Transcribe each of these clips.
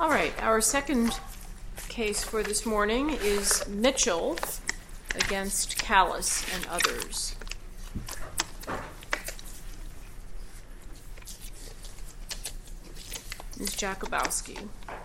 All right, our second case for this morning is Mitchell against Callis and others. Ms. Jakubowski.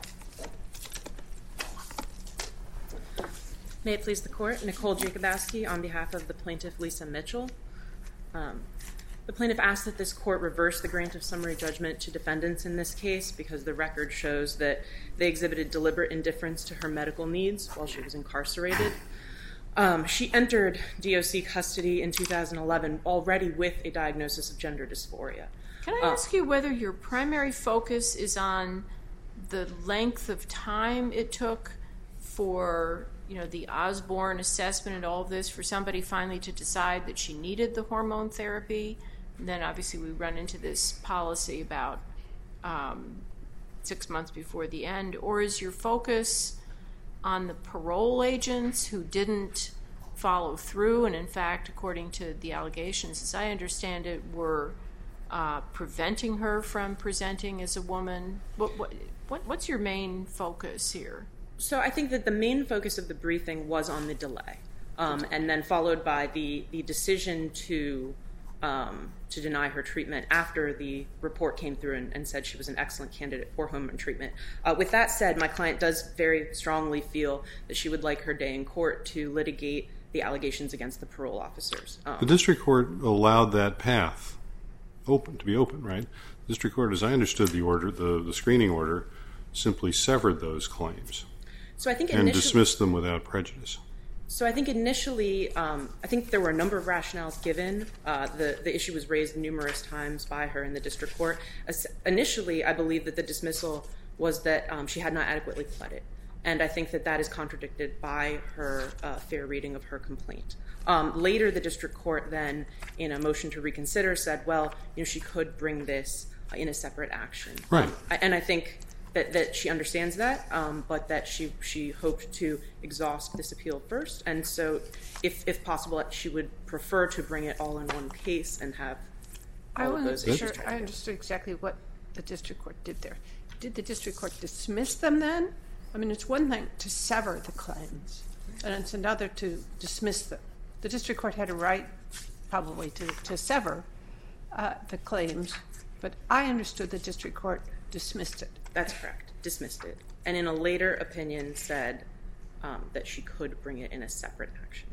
May it please the Court, Nicole Jakubowski on behalf of the plaintiff Lisa Mitchell. The plaintiff asked that this Court reverse the grant of summary judgment to defendants in this case because the record shows that they exhibited deliberate indifference to her medical needs while she was incarcerated. She entered DOC custody in 2011 already with a diagnosis of gender dysphoria. Can I ask you whether your primary focus is on the length of time it took for, the Osborne assessment and all of this for somebody finally to decide that she needed the hormone therapy? And then obviously we run into this policy about 6 months before the end. Or is your focus on the parole agents who didn't follow through and, in fact, according to the allegations, as I understand it, were preventing her from presenting as a woman? What's your main focus here? So I think that the main focus of the briefing was on the delay, and then followed by the decision to deny her treatment after the report came through and said she was an excellent candidate for hormone treatment. With that said, my client does very strongly feel that she would like her day in court to litigate the allegations against the parole officers. The district court allowed that path to be open, right? The district court, as I understood the order, the screening order, simply severed those claims and dismissed them without prejudice. So I think initially, I think there were a number of rationales given. The issue was raised numerous times by her in the district court. Initially, I believe that the dismissal was that she had not adequately pled it. And I think that that is contradicted by her fair reading of her complaint. Later, the district court then, in a motion to reconsider, said, well, she could bring this in a separate action. Right. And I think that she understands that, but that she hoped to exhaust this appeal first. And so, if possible, she would prefer to bring it all in one case and have all of those issues. I understood exactly what the district court did there. Did the district court dismiss them then? I mean, it's one thing to sever the claims, and it's another to dismiss them. The district court had a right, probably, to sever the claims, but I understood the district court dismissed it. That's correct, dismissed it. And in a later opinion said that she could bring it in a separate action.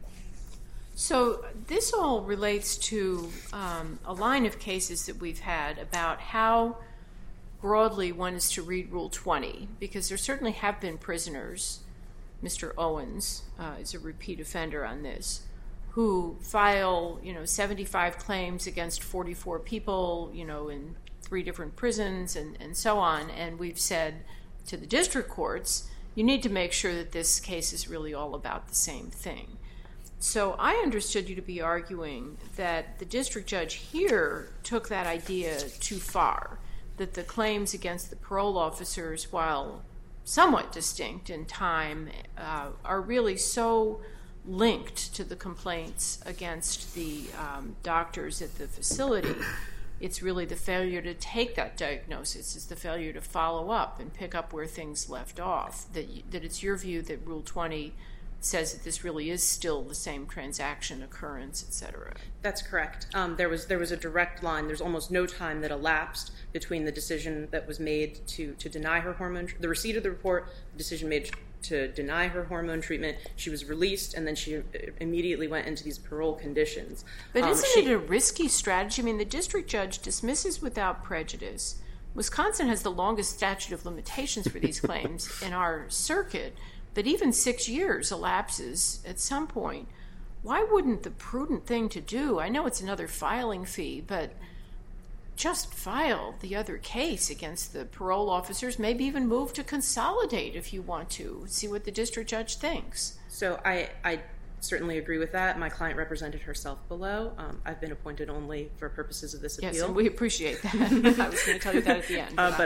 So this all relates to a line of cases that we've had about how broadly one is to read Rule 20, because there certainly have been prisoners, Mr. Owens is a repeat offender on this, who file 75 claims against 44 people, in 3 different prisons and so on. And we've said to the district courts, you need to make sure that this case is really all about the same thing. So I understood you to be arguing that the district judge here took that idea too far, that the claims against the parole officers, while somewhat distinct in time, are really so linked to the complaints against the doctors at the facility. It's really the failure to take that diagnosis. It's the failure to follow up and pick up where things left off. That it's your view that Rule 20 says that this really is still the same transaction occurrence, et cetera. That's correct. There was a direct line. There's almost no time that elapsed between the decision that was made to deny her hormone, the receipt of the report, the decision made to deny her hormone treatment. She was released, and then she immediately went into these parole conditions. But isn't it a risky strategy? I mean, the district judge dismisses without prejudice. Wisconsin has the longest statute of limitations for these claims in our circuit, but even 6 years elapses at some point. Why wouldn't the prudent thing to do, I know it's another filing fee, but just file the other case against the parole officers, maybe even move to consolidate if you want to, see what the district judge thinks. So I certainly agree with that. My client represented herself below. I've been appointed only for purposes of this appeal. Yes, and we appreciate that. I was going to tell you that at the end. But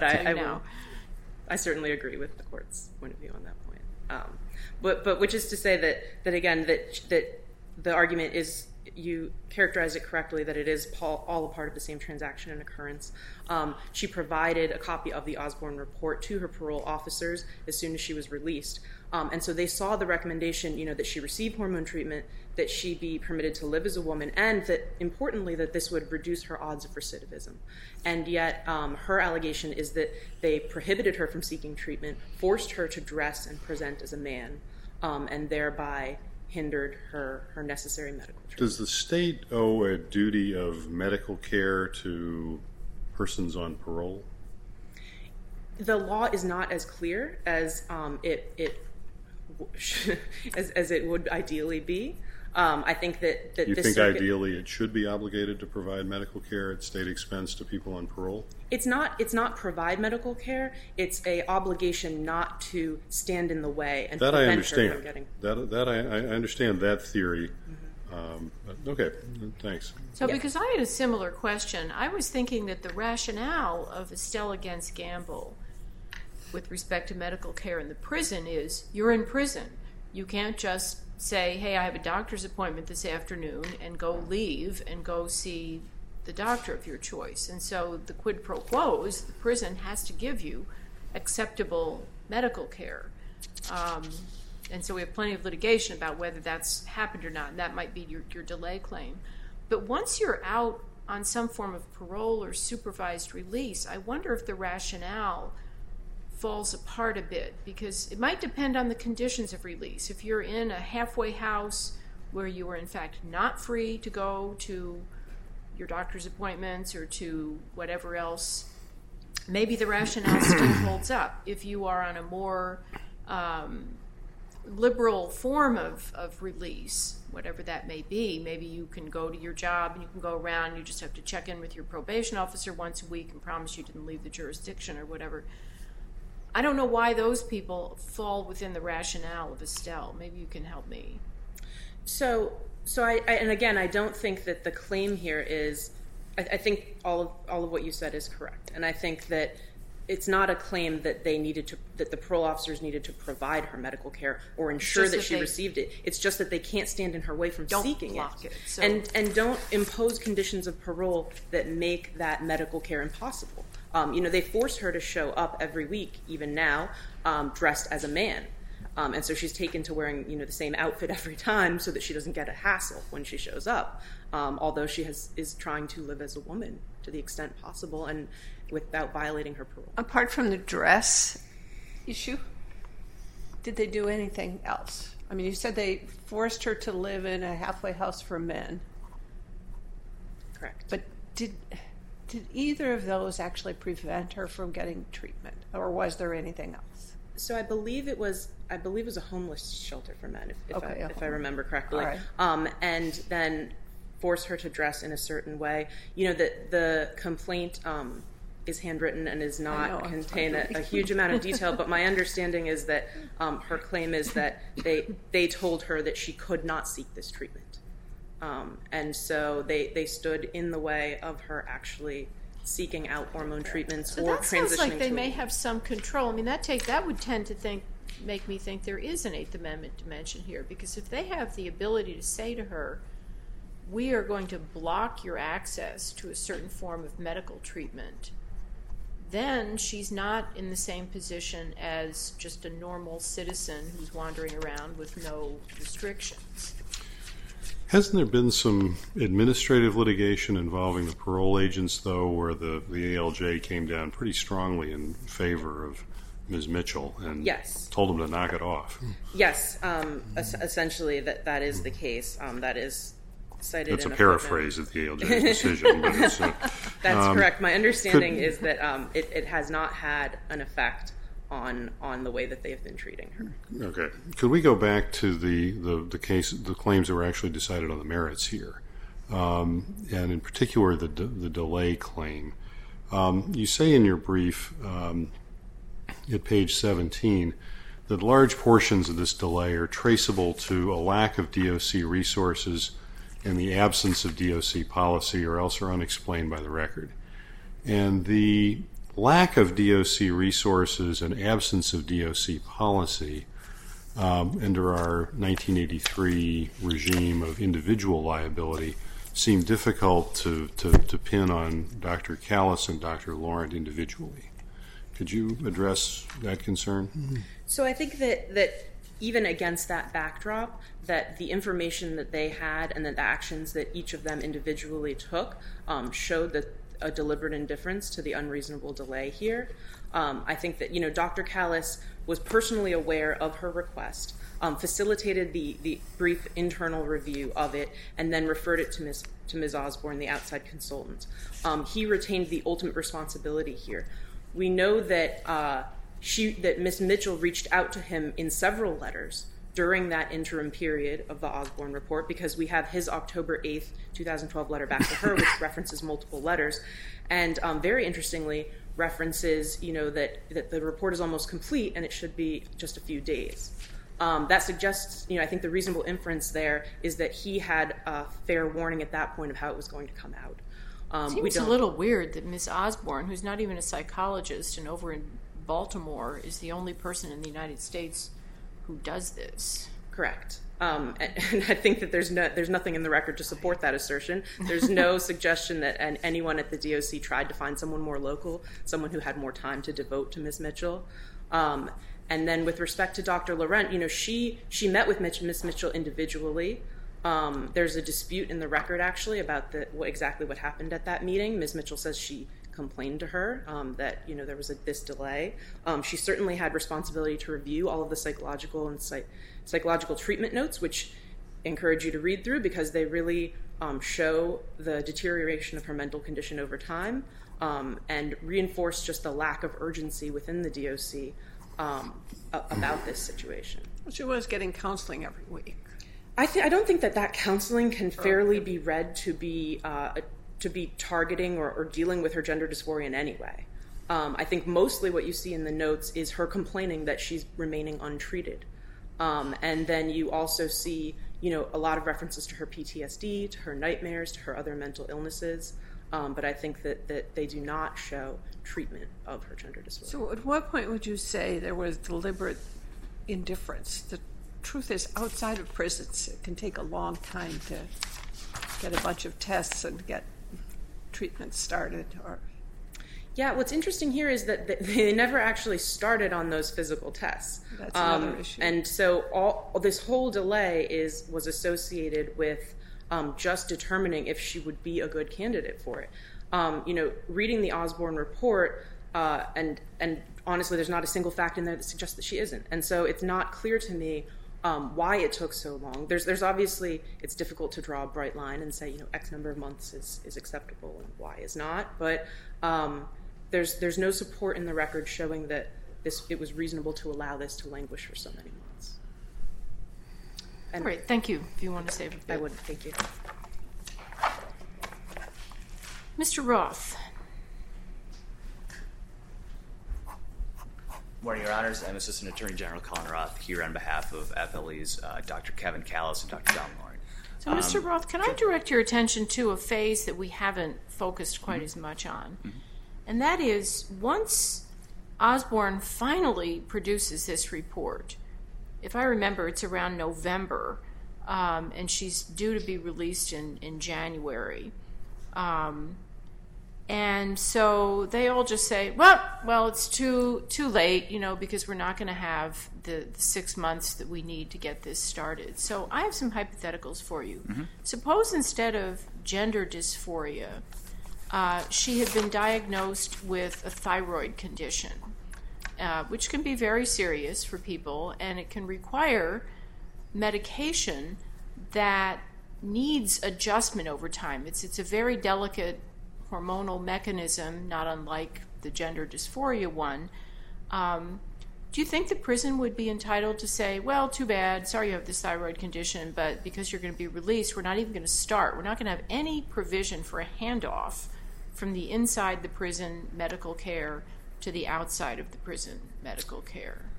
I certainly agree with the court's point of view on that point. But which is to say that again, that the argument is you characterize it correctly that it is all a part of the same transaction and occurrence. She provided a copy of the Osborne report to her parole officers as soon as she was released. And so they saw the recommendation, that she receive hormone treatment, that she be permitted to live as a woman, and that, importantly, that this would reduce her odds of recidivism. And yet her allegation is that they prohibited her from seeking treatment, forced her to dress and present as a man, and thereby hindered her necessary medical treatment. Does the state owe a duty of medical care to persons on parole? The law is not as clear as as it would ideally be. I think that you this think circuit, ideally it should be obligated to provide medical care at state expense to people on parole? It's not provide medical care. It's a obligation not to stand in the way and that prevent I understand. her from getting. That I understand that theory. Okay, thanks. So because I had a similar question, I was thinking that the rationale of Estelle against Gamble with respect to medical care in the prison is you're in prison. You can't just say, hey, I have a doctor's appointment this afternoon and go leave and go see the doctor of your choice. And so the quid pro quo is the prison has to give you acceptable medical care. And so we have plenty of litigation about whether that's happened or not, and that might be your delay claim. But once you're out on some form of parole or supervised release, I wonder if the rationale falls apart a bit, because it might depend on the conditions of release. If you're in a halfway house where you are in fact not free to go to your doctor's appointments or to whatever else, maybe the rationale still holds up. If you are on a more liberal form of release, whatever that may be, maybe you can go to your job and you can go around and you just have to check in with your probation officer once a week and promise you didn't leave the jurisdiction or whatever. I don't know why those people fall within the rationale of Estelle. Maybe you can help me. So and again, I don't think that the claim here is. I think all of what you said is correct, and I think that it's not a claim that that the parole officers needed to provide her medical care or ensure that she received it. It's just that they can't stand in her way from seeking it. So. And don't impose conditions of parole that make that medical care impossible. They force her to show up every week, even now, dressed as a man. And so she's taken to wearing, the same outfit every time so that she doesn't get a hassle when she shows up. Although she is trying to live as a woman to the extent possible and without violating her parole. Apart from the dress issue, did they do anything else? I mean, you said they forced her to live in a halfway house for men. Correct. But did either of those actually prevent her from getting treatment, or was there anything else? So I believe it was a homeless shelter for men, if I remember correctly. All right. And then force her to dress in a certain way. The complaint is handwritten and does not contain a huge amount of detail, but my understanding is that her claim is that they told her that she could not seek this treatment. And so they stood in the way of her actually seeking out hormone treatments or transitioning to. So that sounds like they may have some control. I mean, that would tend to make me think there is an Eighth Amendment dimension here, because if they have the ability to say to her, we are going to block your access to a certain form of medical treatment, then she's not in the same position as just a normal citizen who's wandering around with no restrictions. Hasn't there been some administrative litigation involving the parole agents, though, where the ALJ came down pretty strongly in favor of Ms. Mitchell and told them to knock it off? Yes, essentially that is the case. That is cited it's in a paraphrase of the ALJ's decision. But it's, that's correct. My understanding is that it has not had an effect on the way that they've been treating her. Okay. Could we go back to the claims that were actually decided on the merits here, and in particular the delay claim? You say in your brief at page 17 that large portions of this delay are traceable to a lack of DOC resources and the absence of DOC policy, or else are unexplained by the record. And the lack of DOC resources and absence of DOC policy under our 1983 regime of individual liability seem difficult to pin on Dr. Callis and Dr. Laurent individually. Could you address that concern? So I think that even against that backdrop, that the information that they had and that the actions that each of them individually took showed that a deliberate indifference to the unreasonable delay here. I think that, Dr. Callis was personally aware of her request, facilitated the brief internal review of it, and then referred it to Ms. Osborne, the outside consultant. He retained the ultimate responsibility here. We know that that Ms. Mitchell reached out to him in several letters during that interim period of the Osborne report, because we have his October 8th, 2012 letter back to her, which references multiple letters, and very interestingly references, that the report is almost complete and it should be just a few days. That suggests, I think the reasonable inference there is that he had a fair warning at that point of how it was going to come out. Seems a little weird that Ms. Osborne, who's not even a psychologist and over in Baltimore, is the only person in the United States who does this. Correct. And I think that there's nothing in the record to support that assertion. There's no suggestion that anyone at the DOC tried to find someone more local, someone who had more time to devote to Ms. Mitchell. And then with respect to Dr. Laurent, she met with Ms. Mitchell individually. There's a dispute in the record, actually, about exactly what happened at that meeting. Ms. Mitchell says she complained to her that there was this delay. She certainly had responsibility to review all of the psychological and psychological treatment notes, which encourage you to read through because they really show the deterioration of her mental condition over time and reinforce just the lack of urgency within the DOC about this situation. She was getting counseling every week. I don't think that counseling can fairly be read to be targeting or dealing with her gender dysphoria in any way. I think mostly what you see in the notes is her complaining that she's remaining untreated. And then you also see, a lot of references to her PTSD, to her nightmares, to her other mental illnesses. But I think that they do not show treatment of her gender dysphoria. So at what point would you say there was deliberate indifference? The truth is, outside of prisons, it can take a long time to get a bunch of tests and get treatment started. Yeah, what's interesting here is that they never actually started on those physical tests. That's another issue. And so this whole delay was associated with just determining if she would be a good candidate for it. Reading the Osborne report, and honestly, there's not a single fact in there that suggests that she isn't. And so it's not clear to me why it took so long. There's obviously, it's difficult to draw a bright line and say, X number of months is acceptable and Y is not. But there's no support in the record showing that it was reasonable to allow this to languish for so many months. And great, thank you. If you want to save a bit. I would, thank you. Mr. Roth. Morning, Your Honors. I'm Assistant Attorney General Colin Roth here on behalf of FLE's Dr. Kevin Callis and Dr. John Laurent. So, Mr. Roth, can I direct your attention to a phase that we haven't focused quite as much on? Mm-hmm. And that is, once Osborne finally produces this report, if I remember, it's around November, and she's due to be released in January. And so they all just say, well, it's too late, because we're not going to have the 6 months that we need to get this started. So I have some hypotheticals for you. Mm-hmm. Suppose instead of gender dysphoria, she had been diagnosed with a thyroid condition, which can be very serious for people, and it can require medication that needs adjustment over time. It's a very delicate hormonal mechanism, not unlike the gender dysphoria one. Do you think the prison would be entitled to say, well, too bad, sorry you have this thyroid condition, but because you're going to be released, we're not even going to start. We're not going to have any provision for a handoff from the inside the prison medical care to the outside of the prison medical care?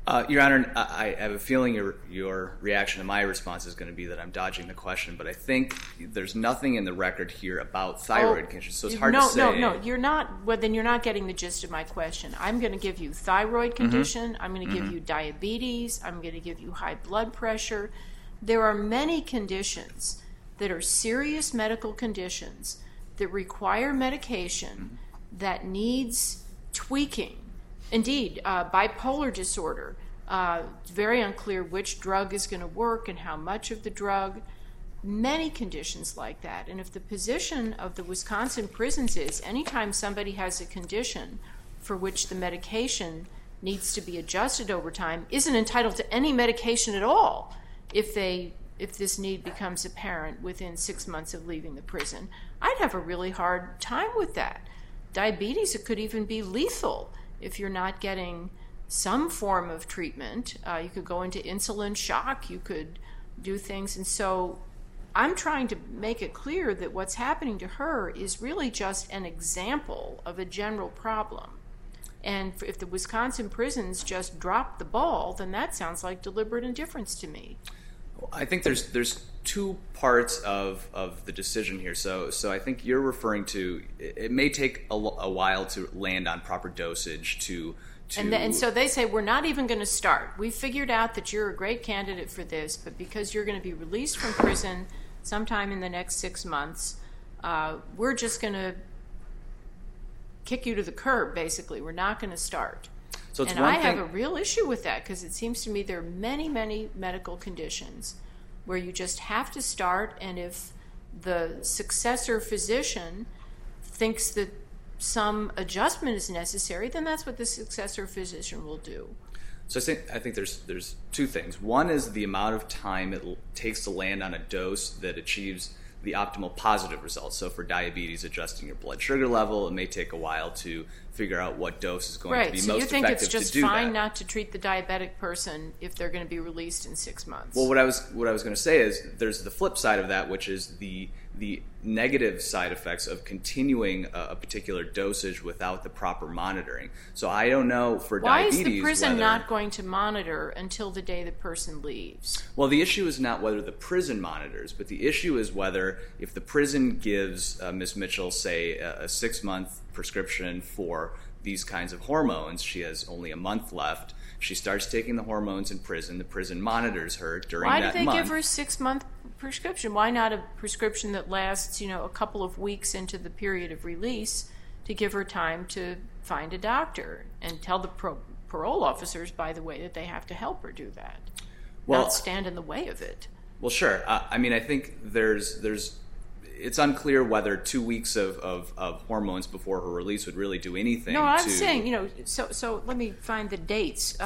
Your Honor, I have a feeling your reaction to my response is going to be that I'm dodging the question, but I think there's nothing in the record here about thyroid conditions, so it's hard to say. No, you're not. Well, then you're not getting the gist of my question. I'm going to give you thyroid condition. I'm going to give you diabetes. I'm going to give you high blood pressure. There are many conditions that are serious medical conditions that require medication that needs tweaking. Indeed, bipolar disorder, it's very unclear which drug is going to work and how much of the drug. Many conditions like that. And if the position of the Wisconsin prisons is anytime somebody has a condition for which the medication needs to be adjusted over time, isn't entitled to any medication at all if this need becomes apparent within 6 months of leaving the prison, I'd have a really hard time with that. Diabetes, it could even be lethal. If you're not getting some form of treatment, you could go into insulin shock, you could do things. And so I'm trying to make it clear that what's happening to her is really just an example of a general problem. And if the Wisconsin prisons just drop the ball, then that sounds like deliberate indifference to me. I think there's two parts of the decision here. So I think you're referring to it may take a while to land on proper dosage to and so they say, we're not even going to start. We figured out that you're a great candidate for this, but because you're going to be released from prison sometime in the next 6 months, we're just going to kick you to the curb, basically. We're not going to start. And I have a real issue with that because it seems to me there are many, many medical conditions where you just have to start, and if the successor physician thinks that some adjustment is necessary, then that's what the successor physician will do. So I think there's two things. One is the amount of time it takes to land on a dose that achieves the optimal positive results. So for diabetes, adjusting your blood sugar level, it may take a while to figure out what dose is going to be most effective to do that. Right, so you think it's just fine not to treat the diabetic person if they're going to be released in 6 months? Well, what I was going to say is there's the flip side of that, which is the negative side effects of continuing a particular dosage without the proper monitoring. So I don't know for diabetes. Why is the prison not going to monitor until the day the person leaves? Well, the issue is not whether the prison monitors, but the issue is whether if the prison gives Ms. Mitchell, say, a 6-month prescription for these kinds of hormones, she has only a month left. She starts taking the hormones in prison. The prison monitors her during that month. Why did they give her a 6-month prescription? Why not a prescription that lasts, a couple of weeks into the period of release to give her time to find a doctor and tell the parole officers, by the way, that they have to help her do that, not stand in the way of it? Well, sure. I think it's unclear whether 2 weeks of hormones before her release would really do anything. No, I'm saying, so let me find the dates.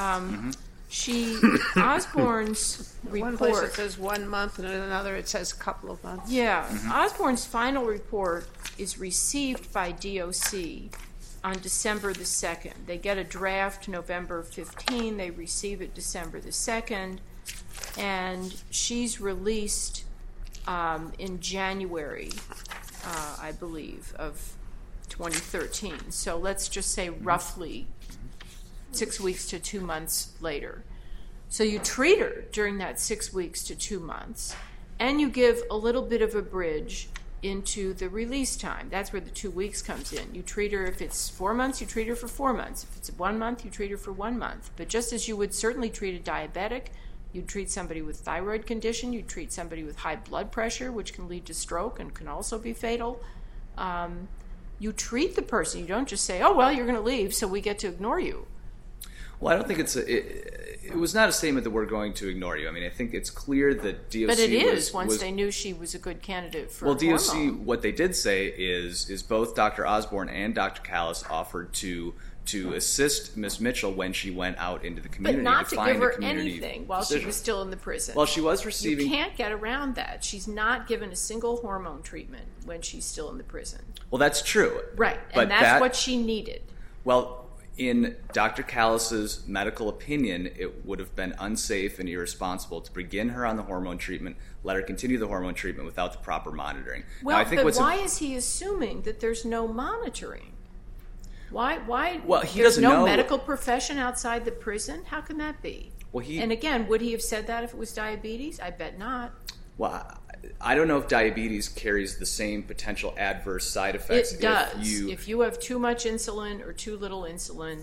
Osborne's report. One place it says 1 month, and in another it says a couple of months. Yeah. Osborne's final report is received by DOC on December the 2nd. They get a draft November 15. They receive it December the 2nd. And she's released in January, I believe, of 2013. So let's just say roughly 6 weeks to 2 months later. So you treat her during that 6 weeks to 2 months, and you give a little bit of a bridge into the release time. That's where the 2 weeks comes in. You treat her, if it's 4 months, you treat her for 4 months. If it's 1 month, you treat her for 1 month. But just as you would certainly treat a diabetic, you'd treat somebody with thyroid condition, you'd treat somebody with high blood pressure, which can lead to stroke and can also be fatal. You treat the person. You don't just say, oh, well, you're going to leave, so we get to ignore you. Well, I don't think it was not a statement that we're going to ignore you. I think it's clear that DOC But it is, once they knew she was a good candidate for hormone. DOC, what they did say is both Dr. Osborne and Dr. Callis offered to assist Ms. Mitchell when she went out into the community. But not to find give her anything physician. While she was still in the prison. Well, she was receiving... You can't get around that. She's not given a single hormone treatment when she's still in the prison. Well, that's true. Right, but and that's what she needed. Well, in Dr. Callis's medical opinion, it would have been unsafe and irresponsible to begin her on the hormone treatment, let her continue the hormone treatment without the proper monitoring. Well, but why is he assuming that there's no monitoring? Why? Well, he there's doesn't no know. medical profession outside the prison? How can that be? Well, and again, would he have said that if it was diabetes? I bet not. Well, I don't know if diabetes carries the same potential adverse side effects. It does. If you have too much insulin or too little insulin,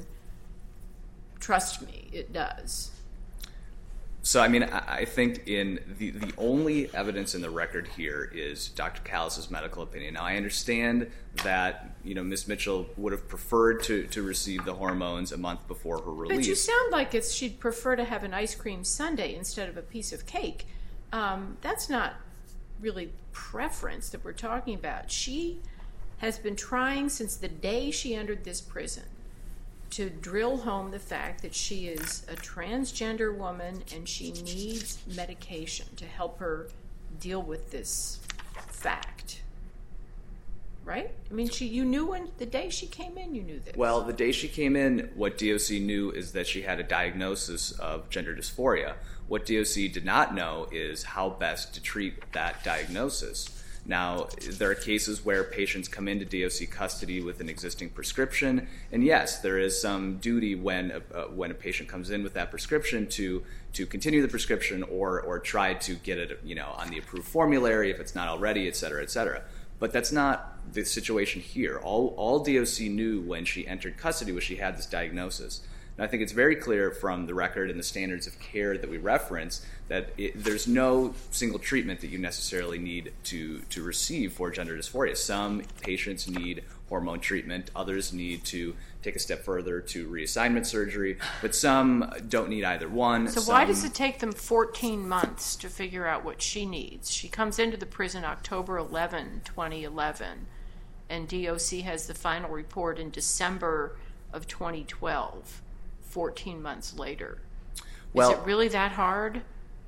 trust me, it does. So, I mean, I think in the only evidence in the record here is Dr. Callis' medical opinion. Now, I understand that, Ms. Mitchell would have preferred to receive the hormones a month before her release. But you sound like she'd prefer to have an ice cream sundae instead of a piece of cake. That's not really preference that we're talking about. She has been trying since the day she entered this prison to drill home the fact that she is a transgender woman and she needs medication to help her deal with this fact. Right? I mean, you knew the day she came in, you knew this. Well, the day she came in, what DOC knew is that she had a diagnosis of gender dysphoria. What DOC did not know is how best to treat that diagnosis. Now, there are cases where patients come into DOC custody with an existing prescription, and yes, there is some duty when a patient comes in with that prescription to continue the prescription or try to get it, on the approved formulary if it's not already, et cetera, et cetera. But that's not the situation here. All DOC knew when she entered custody was she had this diagnosis. And I think it's very clear from the record and the standards of care that we reference that there's no single treatment that you necessarily need to receive for gender dysphoria. Some patients need hormone treatment, others need to take a step further to reassignment surgery, but some don't need either one. So why does it take them 14 months to figure out what she needs? She comes into the prison October 11, 2011, and DOC has the final report in December of 2012. 14 months later. Is it really that hard?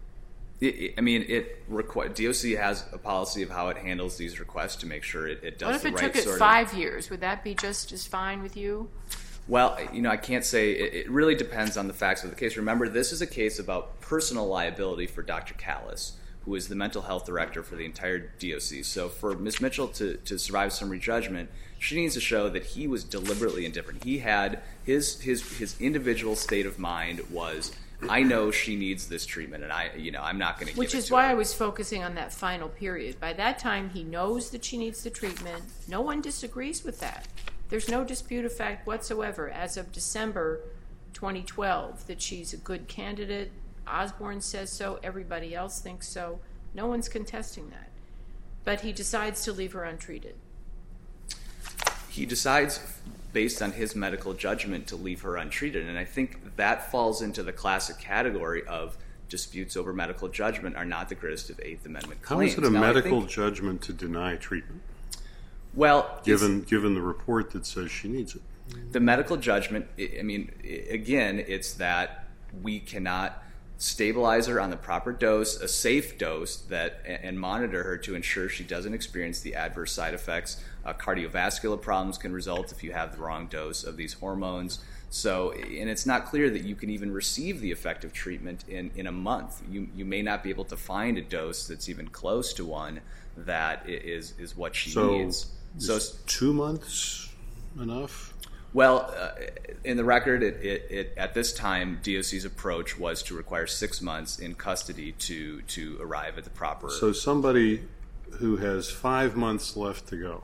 DOC has a policy of how it handles these requests to make sure it does the right sort of... What if it took it 5 years? Would that be just as fine with you? Well, I can't say. It really depends on the facts of the case. Remember, this is a case about personal liability for Dr. Callis, who is the mental health director for the entire DOC. So for Ms. Mitchell to survive summary judgment, she needs to show that he was deliberately indifferent. He had his individual state of mind was, I know she needs this treatment, and I'm not going to give it to her. Which is why I was focusing on that final period. By that time, he knows that she needs the treatment. No one disagrees with that. There's no dispute of fact whatsoever as of December 2012 that she's a good candidate. Osborne says so. Everybody else thinks so. No one's contesting that. But he decides to leave her untreated. He decides, based on his medical judgment, to leave her untreated. And I think that falls into the classic category of disputes over medical judgment are not the greatest of Eighth Amendment claims. How is it a medical judgment to deny treatment? Well, given the report that says she needs it. The medical judgment, again, it's that we cannot stabilize her on the proper dose, a safe dose, and monitor her to ensure she doesn't experience the adverse side effects. Cardiovascular problems can result if you have the wrong dose of these hormones. So, and it's not clear that you can even receive the effective treatment in a month. You may not be able to find a dose that's even close to one that is what she needs. So is 2 months enough? Well, in the record, at this time, DOC's approach was to require 6 months in custody to arrive at the proper... So somebody who has 5 months left to go,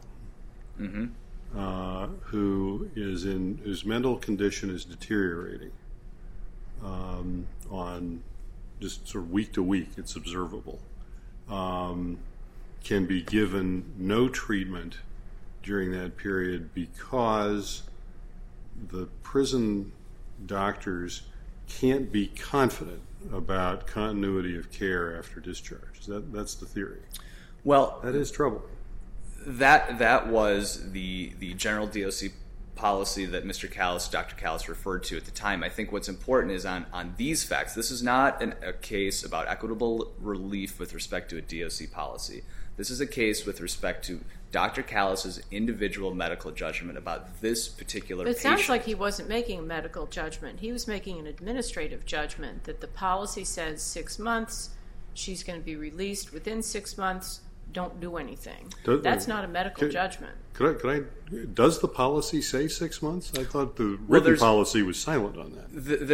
whose mental condition is deteriorating on just sort of week to week, it's observable, can be given no treatment during that period because the prison doctors can't be confident about continuity of care after discharge. That's the theory. Well, that is trouble. That was the general DOC policy that Dr. Callis referred to at the time. I think what's important is on these facts. This is not a case about equitable relief with respect to a DOC policy. This is a case with respect to Dr. Callis' individual medical judgment about this particular patient. It sounds like he wasn't making a medical judgment. He was making an administrative judgment that the policy says 6 months, she's going to be released within 6 months, don't do anything. That's not a medical judgment. Does the policy say 6 months? I thought the written policy was silent on that.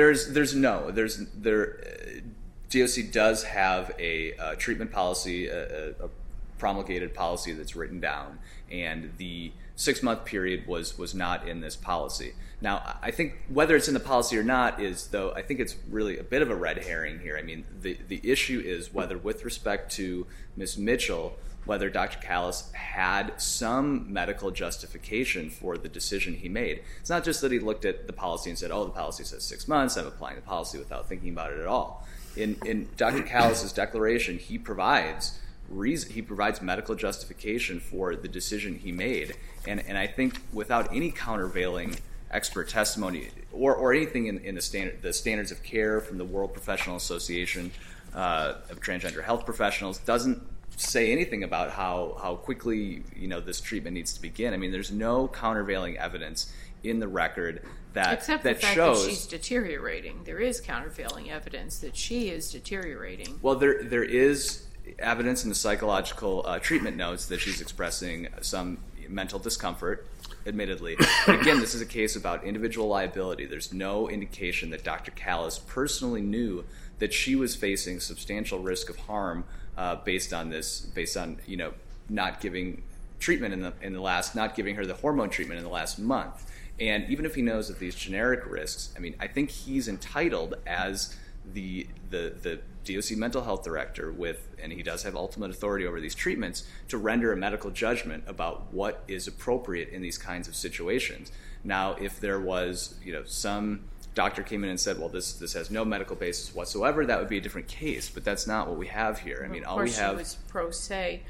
DOC does have a treatment policy, a promulgated policy that's written down, and the 6-month period was not in this policy. Now, I think whether it's in the policy or not I think it's really a bit of a red herring here. I mean, the issue is whether, with respect to Ms. Mitchell, whether Dr. Callis had some medical justification for the decision he made. It's not just that he looked at the policy and said, oh, the policy says 6 months, I'm applying the policy without thinking about it at all. In Dr. Callis's declaration, he provides medical justification for the decision he made. And I think without any countervailing expert testimony or anything in the standards of care from the World Professional Association of Transgender Health Professionals doesn't say anything about how quickly this treatment needs to begin. I mean, there's no countervailing evidence in the record except the fact that she's deteriorating. There is countervailing evidence that she is deteriorating. Well, there is evidence in the psychological treatment notes that she's expressing some mental discomfort, admittedly. But again, this is a case about individual liability. There's no indication that Dr. Callis personally knew that she was facing substantial risk of harm based on not giving treatment not giving her the hormone treatment in the last month. And even if he knows of these generic risks, I mean, I think he's entitled as the DOC mental health director and he does have ultimate authority over these treatments, to render a medical judgment about what is appropriate in these kinds of situations. Now, if there was, some doctor came in and said, well, this has no medical basis whatsoever, that would be a different case. But that's not what we have here. I mean, all we have. Of course, she was pro se.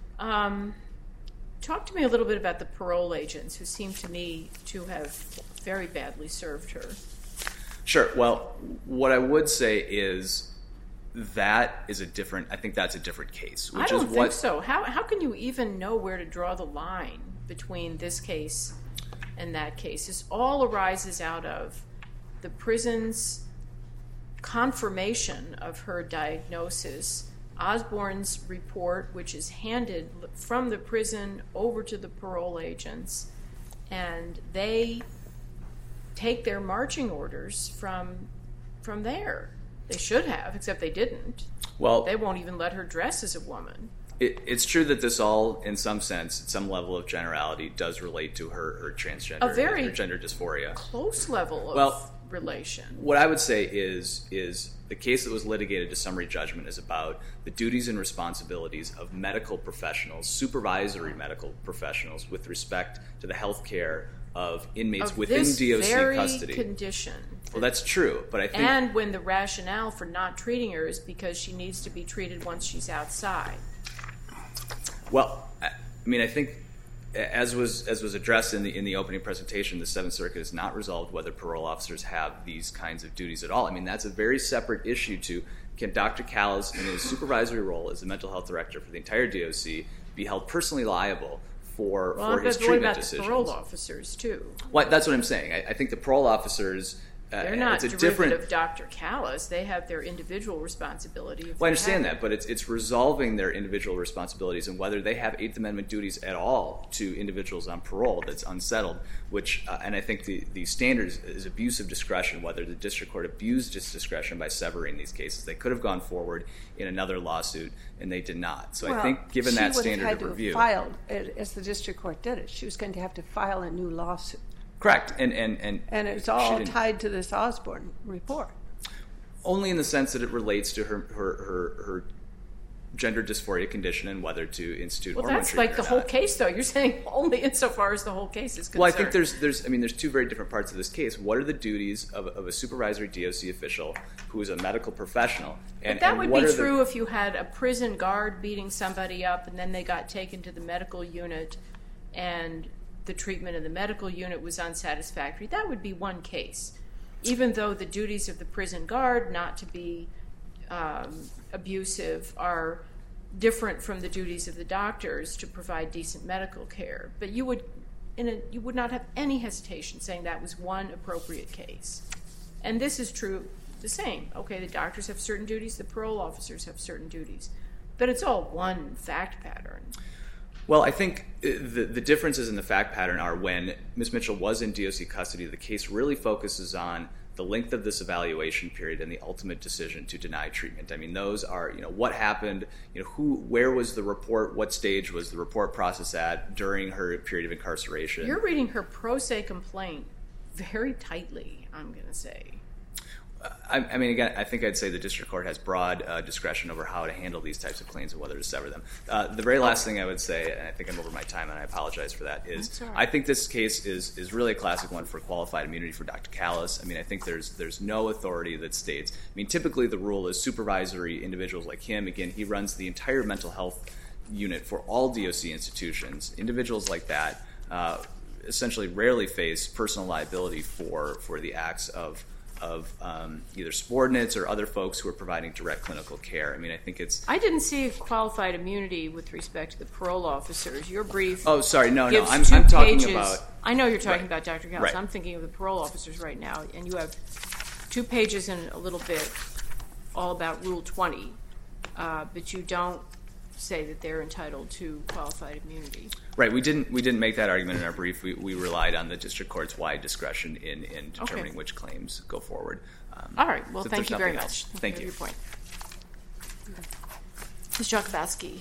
Talk to me a little bit about the parole agents, who seem to me to have very badly served her. Sure. Well, what I would say is I think that's a different case. I don't think so. How can you even know where to draw the line between this case and that case? This all arises out of the prison's confirmation of her diagnosis, Osborne's report, which is handed from the prison over to the parole agents, and they take their marching orders from there. They should have, except they didn't. Well, they won't even let her dress as a woman. It's true that this all, in some sense, at some level of generality, does relate to her transgender, a very her gender dysphoria. Close level of relation. What I would say is the case that was litigated to summary judgment is about the duties and responsibilities of medical professionals, supervisory medical professionals, with respect to the health care of inmates within DOC very custody. Condition. Well, that's true, but I think. And when the rationale for not treating her is because she needs to be treated once she's outside. Well, I mean, I think, as was addressed in the opening presentation, the Seventh Circuit has not resolved whether parole officers have these kinds of duties at all. I mean, that's a very separate issue to, can Dr. Callis, in his supervisory role as the mental health director for the entire DOC, be held personally liable for his treatment decisions? What about the parole officers, too? Well, that's what I'm saying. I think the parole officers. They're not derivative of Dr. Callis. They have their individual responsibility. Well, I understand that, but it's resolving their individual responsibilities and whether they have Eighth Amendment duties at all to individuals on parole that's unsettled, which, and I think the standard is abuse of discretion, whether the district court abused its discretion by severing these cases. They could have gone forward in another lawsuit, and they did not. So I think given that standard of review. She would have had to have filed, as the district court did it, she was going to have to file a new lawsuit. Correct. And it's all tied to this Osborne report. Only in the sense that it relates to her gender dysphoria condition and whether to institute hormone treatment. Well, that's like the whole case, though. You're saying only insofar as the whole case is concerned. Well, I think there's two very different parts of this case. What are the duties of a supervisory DOC official who is a medical professional? But that would be true if you had a prison guard beating somebody up and then they got taken to the medical unit and the treatment in the medical unit was unsatisfactory. That would be one case. Even though the duties of the prison guard not to be abusive are different from the duties of the doctors to provide decent medical care. But you would not have any hesitation saying that was one appropriate case. And this is true the same. Okay, the doctors have certain duties, the parole officers have certain duties. But it's all one fact pattern. Well, I think the differences in the fact pattern are when Ms. Mitchell was in DOC custody, the case really focuses on the length of this evaluation period and the ultimate decision to deny treatment. I mean, those are, what happened, where was the report, what stage was the report process at during her period of incarceration. You're reading her pro se complaint very tightly, I'm going to say. I mean, again, I think I'd say the district court has broad discretion over how to handle these types of claims and whether to sever them. The very last thing I would say, and I think I'm over my time and I apologize for that, is I think this case is really a classic one for qualified immunity for Dr. Callis. I mean, I think there's no authority that states, I mean, typically the rule is supervisory individuals like him. Again, he runs the entire mental health unit for all DOC institutions. Individuals like that essentially rarely face personal liability for the acts of either subordinates or other folks who are providing direct clinical care. I mean, I think I didn't see qualified immunity with respect to the parole officers. Your brief. Oh, sorry, no. I'm talking about. I know you're talking about Dr. Callis. Right. I'm thinking of the parole officers right now, and you have 2 pages and a little bit all about Rule 20, but you don't say that they're entitled to qualified immunity. Right. We didn't make that argument in our brief. We relied on the district court's wide discretion in determining which claims go forward. All right. Well, so thank you very much. Thank you. Your point. Ms. Jakubowski.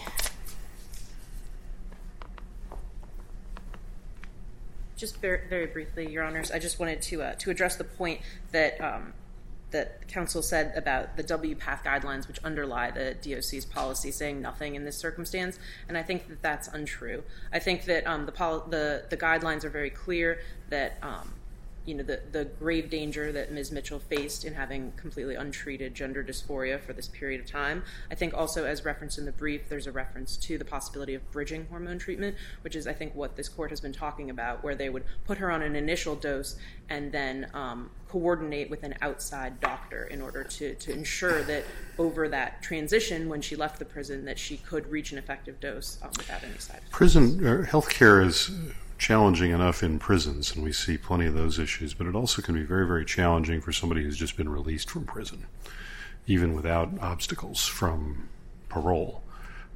Just very, very briefly, Your Honors, I just wanted to address the point that that counsel said about the WPATH guidelines, which underlie the DOC's policy, saying nothing in this circumstance, and I think that that's untrue. I think that the guidelines are very clear that the grave danger that Ms. Mitchell faced in having completely untreated gender dysphoria for this period of time. I think also, as referenced in the brief, there's a reference to the possibility of bridging hormone treatment, which is, I think, what this court has been talking about, where they would put her on an initial dose and then coordinate with an outside doctor in order to ensure that over that transition, when she left the prison, that she could reach an effective dose without any side effects. Prison health care is challenging enough in prisons, and we see plenty of those issues, but it also can be very, very challenging for somebody who's just been released from prison, even without obstacles from parole.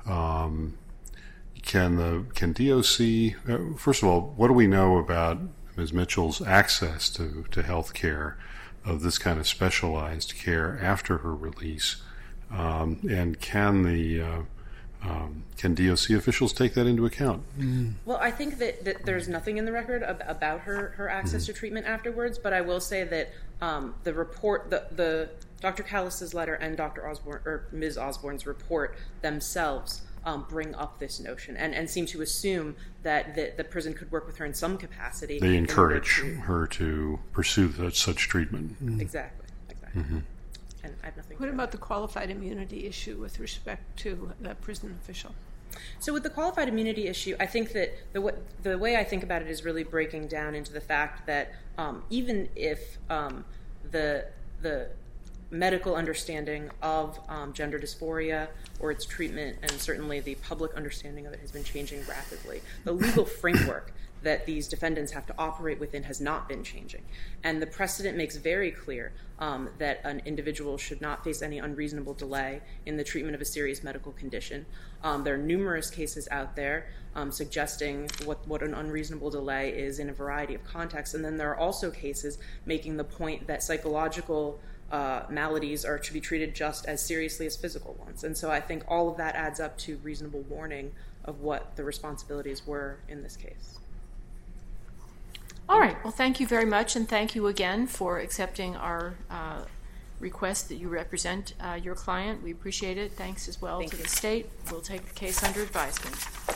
Can DOC, first of all, what do we know about Ms. Mitchell's access to health care, of this kind of specialized care after her release, and can DOC officials take that into account? Well, I think that there's nothing in the record about her access to treatment afterwards, but I will say that the report, the Dr. Callis's letter and Dr. Osborne, or Ms. Osborne's report themselves bring up this notion and seem to assume that the prison could work with her in some capacity. They encourage her to pursue such treatment. Exactly. Mm-hmm. And I have nothing. What about the qualified immunity issue with respect to the prison official? So with the qualified immunity issue, I think that the way I think about it is really breaking down into the fact that even if the medical understanding of gender dysphoria or its treatment, and certainly the public understanding of it, has been changing rapidly, the legal framework that these defendants have to operate within has not been changing. And the precedent makes very clear that an individual should not face any unreasonable delay in the treatment of a serious medical condition. There are numerous cases out there suggesting what an unreasonable delay is in a variety of contexts. And then there are also cases making the point that psychological maladies are to be treated just as seriously as physical ones. And so I think all of that adds up to reasonable warning of what the responsibilities were in this case. All right. Well, thank you very much, and thank you again for accepting our request that you represent your client. We appreciate it. Thanks as well to the state. We'll take the case under advisement.